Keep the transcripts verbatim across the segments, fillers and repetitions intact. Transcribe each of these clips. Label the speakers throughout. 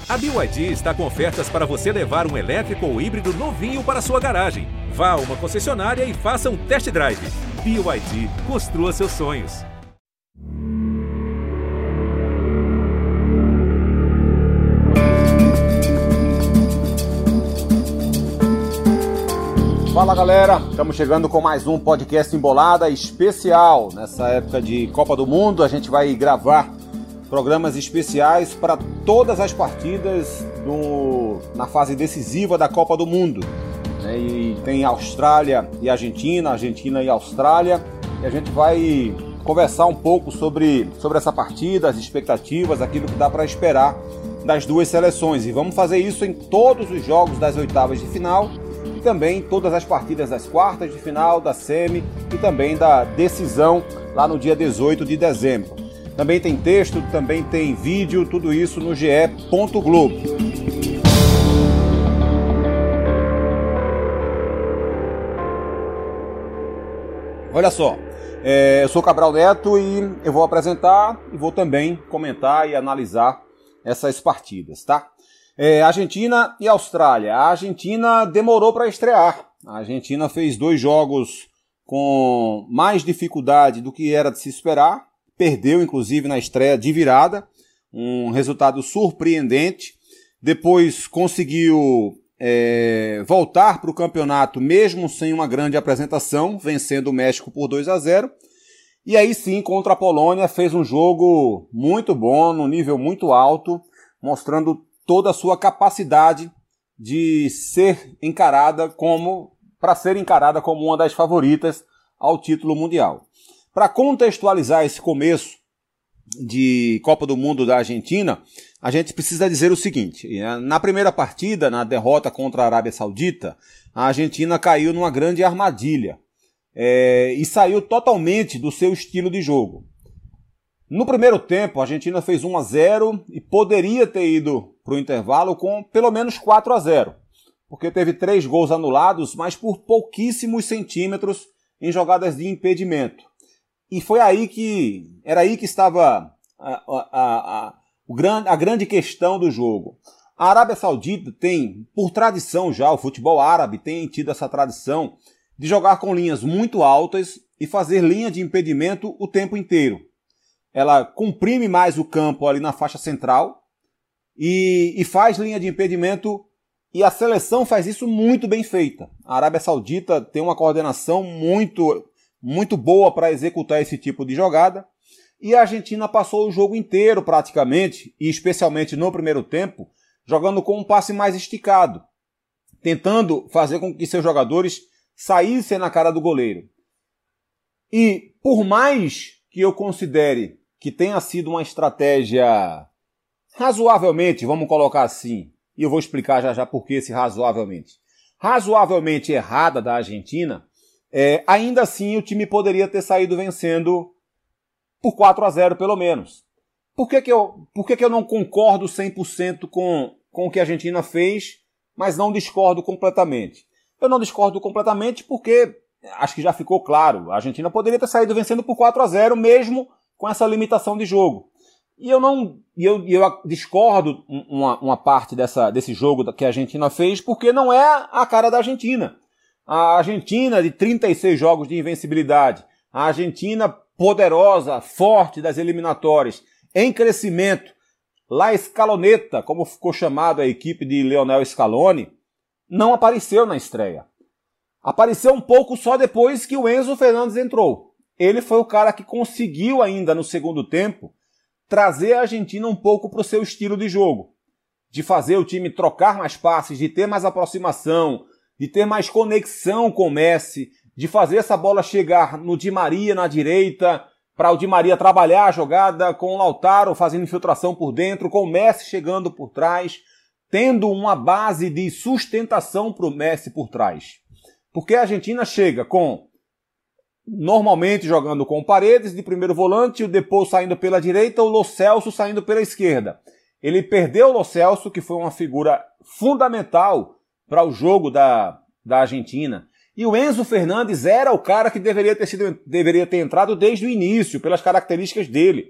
Speaker 1: A B Y D está com ofertas para você levar um elétrico ou híbrido novinho para sua garagem. Vá a uma concessionária e faça um test drive. B Y D, construa seus sonhos.
Speaker 2: Fala galera, estamos chegando com mais um podcast Embolada especial. Nessa época de Copa do Mundo, a gente vai gravar programas especiais para todas as partidas do, na fase decisiva da Copa do Mundo. E tem Austrália e Argentina, Argentina e Austrália. E a gente vai conversar um pouco sobre, sobre essa partida, as expectativas, aquilo que dá para esperar das duas seleções. E vamos fazer isso em todos os jogos das oitavas de final e também todas as partidas das quartas de final, da semi e também da decisão lá no dia dezoito de dezembro. Também tem texto, também tem vídeo, tudo isso no ge ponto globo. Olha só, é, eu sou Cabral Neto e eu vou apresentar e vou também comentar e analisar essas partidas, tá? É, Argentina e Austrália. A Argentina demorou para estrear. A Argentina fez dois jogos com mais dificuldade do que era de se esperar. Perdeu, inclusive, na estreia de virada. Um resultado surpreendente. Depois conseguiu é, voltar para o campeonato mesmo sem uma grande apresentação, vencendo o México por dois a zero. E aí sim, contra a Polônia, fez um jogo muito bom, num nível muito alto, mostrando toda a sua capacidade de ser encarada como, para ser encarada como uma das favoritas ao título mundial. Para contextualizar esse começo de Copa do Mundo da Argentina, a gente precisa dizer o seguinte: na primeira partida, na derrota contra a Arábia Saudita, a Argentina caiu numa grande armadilha é, e saiu totalmente do seu estilo de jogo. No primeiro tempo, a Argentina fez um a zero e poderia ter ido para o intervalo com pelo menos quatro a zero, porque teve três gols anulados, mas por pouquíssimos centímetros em jogadas de impedimento. E foi aí que, era aí que estava a, a, a, a, a grande questão do jogo. A Arábia Saudita tem, por tradição já, o futebol árabe tem tido essa tradição de jogar com linhas muito altas e fazer linha de impedimento o tempo inteiro. Ela comprime mais o campo ali na faixa central e, e faz linha de impedimento, e a seleção faz isso muito bem feita. A Arábia Saudita tem uma coordenação muito, muito boa para executar esse tipo de jogada, e a Argentina passou o jogo inteiro praticamente, e especialmente no primeiro tempo, jogando com um passe mais esticado, tentando fazer com que seus jogadores saíssem na cara do goleiro. E por mais que eu considere que tenha sido uma estratégia razoavelmente, vamos colocar assim, e eu vou explicar já já por que esse razoavelmente, razoavelmente errada da Argentina, é, ainda assim o time poderia ter saído vencendo por quatro a zero pelo menos. Por que que eu, por que que eu não concordo cem por cento com, com o que a Argentina fez, mas não discordo completamente? Eu não discordo completamente porque acho que já ficou claro, a Argentina poderia ter saído vencendo por quatro a zero mesmo com essa limitação de jogo. E eu não, eu, eu discordo uma, uma parte dessa, desse jogo que a Argentina fez, porque não é a cara da Argentina. A Argentina de trinta e seis jogos de invencibilidade, a Argentina poderosa, forte das eliminatórias, em crescimento, La Escaloneta, como ficou chamado a equipe de Lionel Scaloni, não apareceu na estreia. Apareceu um pouco só depois que o Enzo Fernandes entrou. Ele foi o cara que conseguiu ainda no segundo tempo trazer a Argentina um pouco para o seu estilo de jogo. De fazer o time trocar mais passes, de ter mais aproximação, de ter mais conexão com o Messi, de fazer essa bola chegar no Di Maria na direita, para o Di Maria trabalhar a jogada com o Lautaro fazendo infiltração por dentro, com o Messi chegando por trás, tendo uma base de sustentação para o Messi por trás. Porque a Argentina chega com normalmente jogando com Paredes de primeiro volante, o Depou saindo pela direita, o Lo Celso saindo pela esquerda. Ele perdeu o Lo Celso, que foi uma figura fundamental para o jogo da, da Argentina. E o Enzo Fernandes era o cara que deveria ter, sido, deveria ter entrado desde o início, pelas características dele.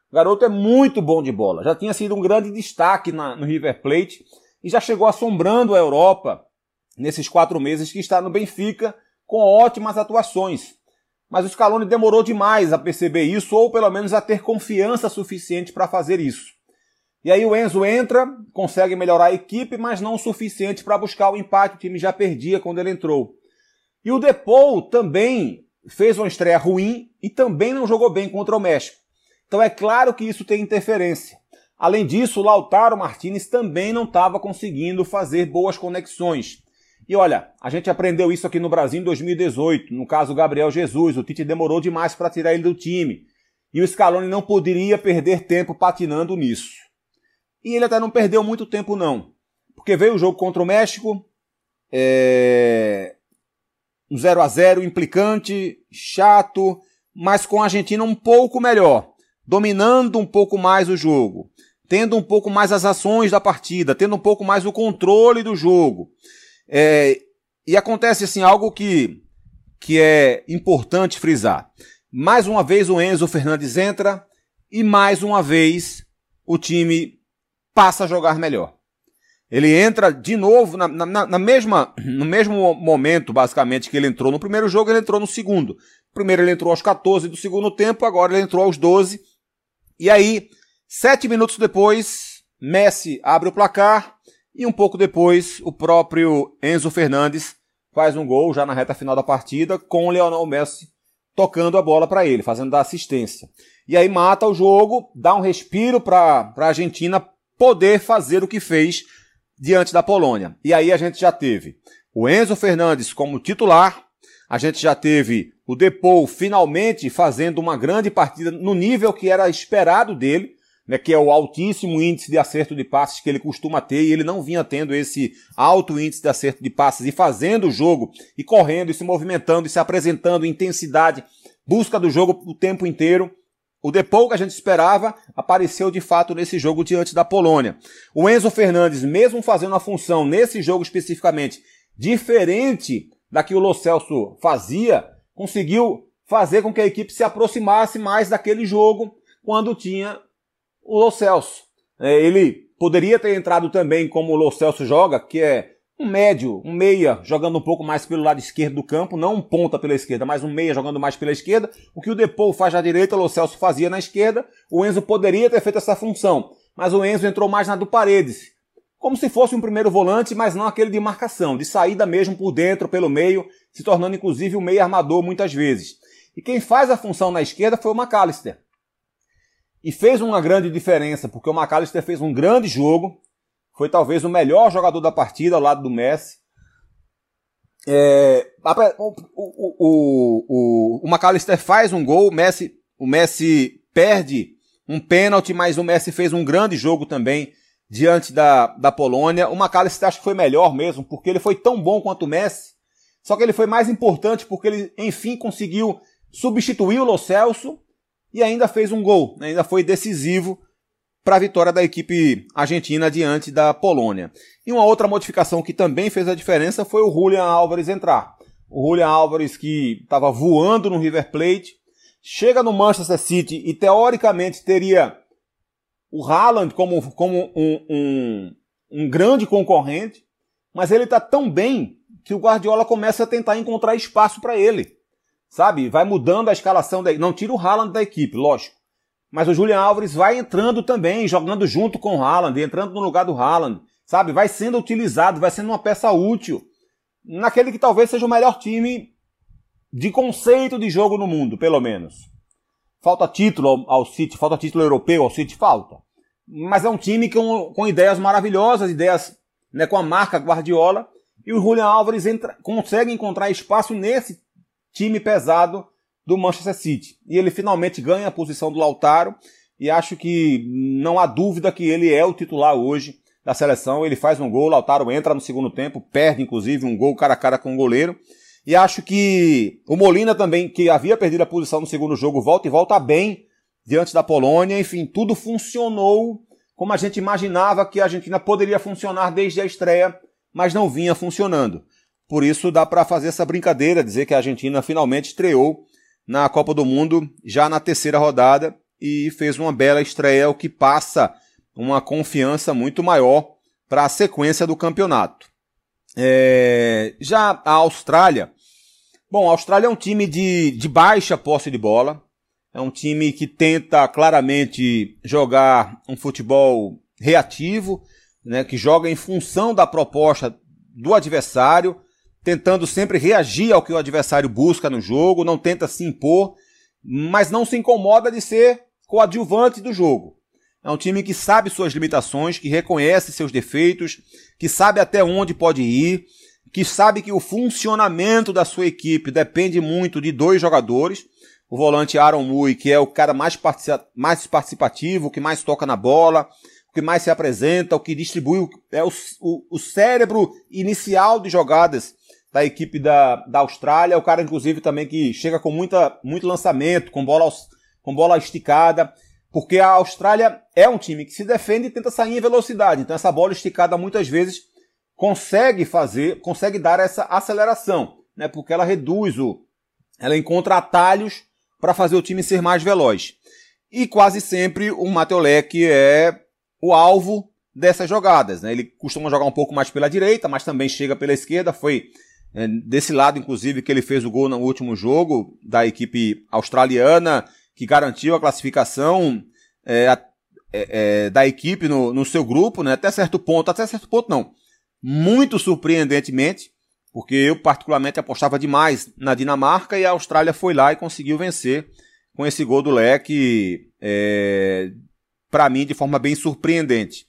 Speaker 2: O garoto é muito bom de bola, já tinha sido um grande destaque na, no River Plate e já chegou assombrando a Europa nesses quatro meses que está no Benfica com ótimas atuações. Mas o Scaloni demorou demais a perceber isso, ou pelo menos a ter confiança suficiente para fazer isso. E aí o Enzo entra, consegue melhorar a equipe, mas não o suficiente para buscar o empate, o time já perdia quando ele entrou. E o Depou também fez uma estreia ruim e também não jogou bem contra o México. Então é claro que isso tem interferência. Além disso, o Lautaro Martínez também não estava conseguindo fazer boas conexões. E olha, a gente aprendeu isso aqui no Brasil em dois mil e dezoito, no caso Gabriel Jesus. O Tite demorou demais para tirar ele do time. E o Scaloni não poderia perder tempo patinando nisso. E ele até não perdeu muito tempo não. Porque veio o jogo contra o México, é... um zero a zero implicante, chato, mas com a Argentina um pouco melhor. Dominando um pouco mais o jogo, tendo um pouco mais as ações da partida, tendo um pouco mais o controle do jogo. É, e acontece assim, algo que, que é importante frisar. Mais uma vez o Enzo Fernandes entra e mais uma vez o time passa a jogar melhor. Ele entra de novo na, na, na mesma, no mesmo momento, basicamente, que ele entrou no primeiro jogo, ele entrou no segundo. Primeiro ele entrou aos quatorze do segundo tempo, agora ele entrou aos doze. E aí, sete minutos depois, Messi abre o placar e um pouco depois o próprio Enzo Fernandes faz um gol já na reta final da partida com o Lionel Messi tocando a bola para ele, fazendo da assistência. E aí mata o jogo, dá um respiro para a Argentina poder fazer o que fez diante da Polônia. E aí a gente já teve o Enzo Fernandes como titular, a gente já teve o Depou finalmente fazendo uma grande partida no nível que era esperado dele, né, que é o altíssimo índice de acerto de passes que ele costuma ter, e ele não vinha tendo esse alto índice de acerto de passes e fazendo o jogo, e correndo, e se movimentando, e se apresentando em intensidade, busca do jogo o tempo inteiro. O Depou que a gente esperava apareceu de fato nesse jogo diante da Polônia. O Enzo Fernandes, mesmo fazendo a função nesse jogo especificamente diferente da que o Lo Celso fazia, conseguiu fazer com que a equipe se aproximasse mais daquele jogo quando tinha o Lo Celso. Ele poderia ter entrado também como o Lo Celso joga, que é um médio, um meia, jogando um pouco mais pelo lado esquerdo do campo, não um ponta pela esquerda, mas um meia jogando mais pela esquerda. O que o Depou faz na direita, o Lo Celso fazia na esquerda. O Enzo poderia ter feito essa função, mas o Enzo entrou mais na do Paredes, como se fosse um primeiro volante, mas não aquele de marcação, de saída mesmo por dentro, pelo meio, se tornando inclusive o meio armador muitas vezes. E quem faz a função na esquerda foi o McAllister. E fez uma grande diferença, porque o McAllister fez um grande jogo, foi talvez o melhor jogador da partida ao lado do Messi. É, o, o, o, o, o McAllister faz um gol, o Messi, o Messi perde um pênalti, mas o Messi fez um grande jogo também diante da, da Polônia. O McAllister acho que foi melhor mesmo, porque ele foi tão bom quanto o Messi, só que ele foi mais importante porque ele, enfim, conseguiu substituir o Lo Celso e ainda fez um gol, ainda foi decisivo para a vitória da equipe argentina diante da Polônia. E uma outra modificação que também fez a diferença foi o Julián Álvares entrar. O Julián Álvares, que estava voando no River Plate, chega no Manchester City e teoricamente teria o Haaland como, como um, um, um grande concorrente, mas ele está tão bem que o Guardiola começa a tentar encontrar espaço para ele. Sabe? Vai mudando a escalação, da... não tira o Haaland da equipe, lógico. Mas o Julián Álvares vai entrando também, jogando junto com o Haaland, entrando no lugar do Haaland. Sabe? Vai sendo utilizado, vai sendo uma peça útil naquele que talvez seja o melhor time de conceito de jogo no mundo, pelo menos. Falta título ao, ao City, falta título europeu ao City, falta. Mas é um time com, com ideias maravilhosas, ideias, né, com a marca Guardiola, e o Julián Álvares entra, consegue encontrar espaço nesse time pesado do Manchester City. E ele finalmente ganha a posição do Lautaro, e acho que não há dúvida que ele é o titular hoje da seleção. Ele faz um gol, o Lautaro entra no segundo tempo, perde inclusive um gol cara a cara com o goleiro. E acho que o Molina também, que havia perdido a posição no segundo jogo, volta e volta bem diante da Polônia. Enfim, tudo funcionou como a gente imaginava que a Argentina poderia funcionar desde a estreia, mas não vinha funcionando. Por isso dá para fazer essa brincadeira, dizer que a Argentina finalmente estreou na Copa do Mundo já na terceira rodada e fez uma bela estreia, o que passa uma confiança muito maior para a sequência do campeonato. É... Já a Austrália, bom, a Austrália é um time de, de baixa posse de bola, é um time que tenta claramente jogar um futebol reativo, né, que joga em função da proposta do adversário, tentando sempre reagir ao que o adversário busca no jogo, não tenta se impor, mas não se incomoda de ser coadjuvante do jogo. É um time que sabe suas limitações, que reconhece seus defeitos, que sabe até onde pode ir, que sabe que o funcionamento da sua equipe depende muito de dois jogadores. O volante Aaron Mui, que é o cara mais, participa- mais participativo, o que mais toca na bola, o que mais se apresenta, o que distribui, é o, o, o cérebro inicial de jogadas da equipe da, da Austrália. É o cara, inclusive, também que chega com muita, muito lançamento, com bola, com bola esticada, porque a Austrália é um time que se defende e tenta sair em velocidade. Então essa bola esticada muitas vezes consegue fazer, consegue dar essa aceleração, né? Porque ela reduz o, ela encontra atalhos para fazer o time ser mais veloz. E quase sempre o Matiolek é o alvo dessas jogadas, né? Ele costuma jogar um pouco mais pela direita, mas também chega pela esquerda. Foi é, desse lado, inclusive, que ele fez o gol no último jogo da equipe australiana, que garantiu a classificação é, é, é, da equipe no, no seu grupo, né? Até certo ponto, até certo ponto não, muito surpreendentemente, porque eu particularmente apostava demais na Dinamarca e a Austrália foi lá e conseguiu vencer com esse gol do Leque, é, para mim, de forma bem surpreendente.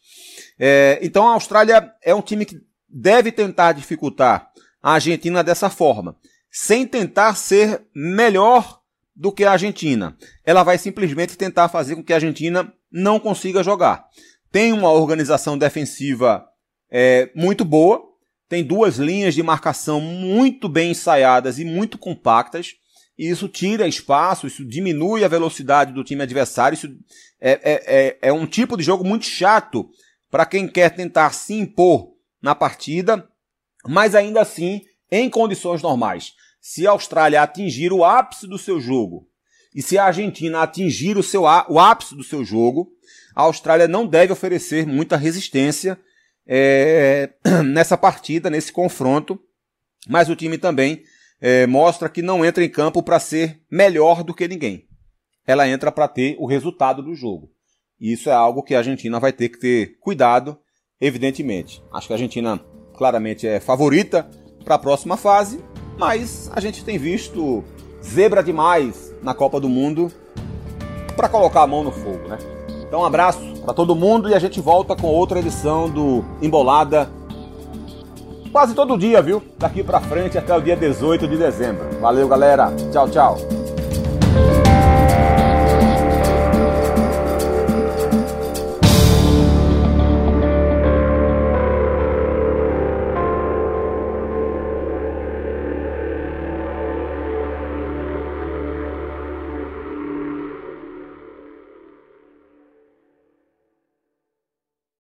Speaker 2: É, então a Austrália é um time que deve tentar dificultar a Argentina dessa forma, sem tentar ser melhor do que a Argentina. Ela vai simplesmente tentar fazer com que a Argentina não consiga jogar. Tem uma organização defensiva é, muito boa, tem duas linhas de marcação muito bem ensaiadas e muito compactas, e isso tira espaço, isso diminui a velocidade do time adversário. Isso é, é, é, é um tipo de jogo muito chato para quem quer tentar se impor na partida, mas ainda assim em condições normais. Se a Austrália atingir o ápice do seu jogo e se a Argentina atingir o, seu, o ápice do seu jogo, a Austrália não deve oferecer muita resistência é, nessa partida, nesse confronto, mas o time também é, mostra que não entra em campo para ser melhor do que ninguém. Ela entra para ter o resultado do jogo. E isso é algo que a Argentina vai ter que ter cuidado, evidentemente. Acho que a Argentina claramente é favorita para a próxima fase, mas a gente tem visto zebra demais na Copa do Mundo para colocar a mão no fogo, né? Então um abraço para todo mundo e a gente volta com outra edição do Embolada quase todo dia, viu? Daqui para frente até o dia dezoito de dezembro. Valeu, galera. Tchau, tchau.